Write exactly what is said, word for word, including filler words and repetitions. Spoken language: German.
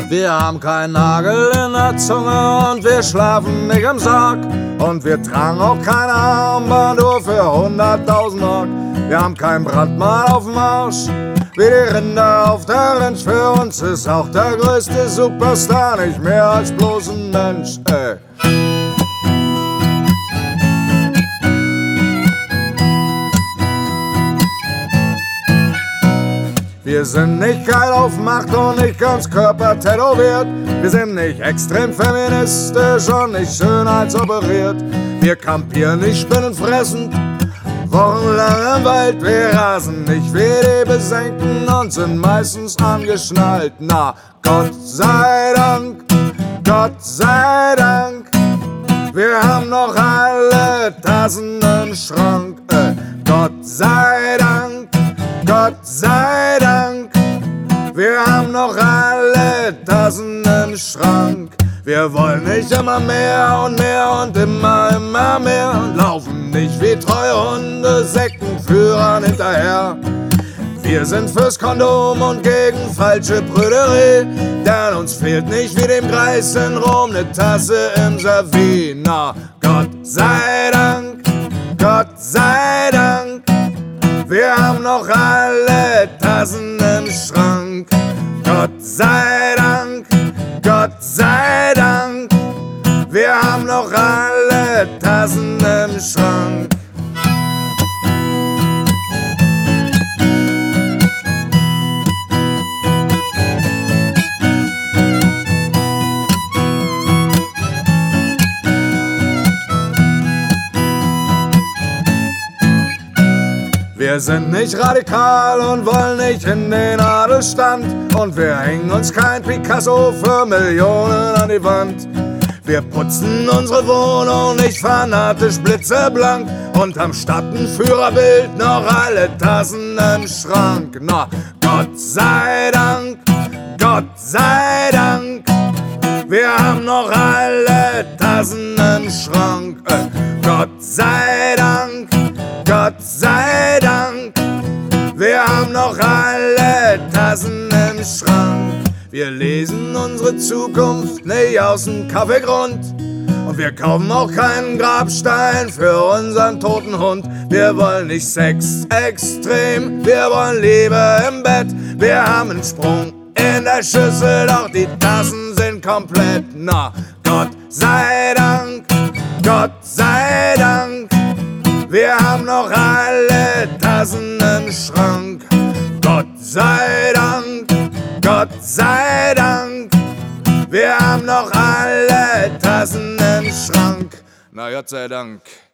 Wir haben keinen Nagel in der Zunge und wir schlafen nicht im Sarg. Und wir tragen auch keine Armbanduhr für hunderttausend Mark. Wir haben kein Brandmal auf dem Arsch, wie die Rinder auf der Ranch. Für uns ist auch der größte Superstar nicht mehr als bloß ein Mensch, ey. Wir sind nicht geil auf Macht und nicht ganz körpertätowiert. Wir sind nicht extrem feministisch und nicht schönheitsoperiert. Wir kampieren nicht spinnenfressend, wochenlang im Wald. Wir rasen nicht wie die Besenkten und sind meistens angeschnallt. Na, Gott sei Dank, Gott sei Dank. Wir haben noch alle Tassen im Schrank. Äh, Gott sei Dank, Gott sei Dank, wir haben noch alle Tassen im Schrank. Wir wollen nicht immer mehr und mehr und immer, immer mehr und laufen nicht wie treue Hunde Sektenführern hinterher. Wir sind fürs Kondom und gegen falsche Prüderie, denn uns fehlt nicht wie dem Greis in Rom ne Tasse im Servie. Na, Gott sei Dank, Gott sei Dank, wir haben noch alle Tassen im Schrank. Gott sei Dank, Gott sei Dank, wir haben noch alle Tassen im Schrank. Wir sind nicht radikal und wollen nicht in den Adelstand. Und wir hängen uns kein Picasso für Millionen an die Wand. Wir putzen unsere Wohnung nicht fanatisch blitzeblank und haben statt ein Führerbild noch alle Tassen im Schrank. Na, Gott sei Dank, Gott sei Dank, wir haben noch alle Tassen im Schrank. Äh, Gott sei Dank, Gott sei Dank, wir haben noch alle Tassen im Schrank. Wir lesen unsere Zukunft nicht aus dem Kaffeegrund und wir kaufen auch keinen Grabstein für unseren toten Hund. Wir wollen nicht Sex extrem, wir wollen Liebe im Bett. Wir haben einen Sprung in der Schüssel, doch die Tassen sind komplett. Na, Gott sei Dank, Gott sei Dank, wir haben noch alle Tassen im Schrank. Gott sei Dank, Gott sei Dank, wir haben noch alle Tassen im Schrank. Na, Gott sei Dank.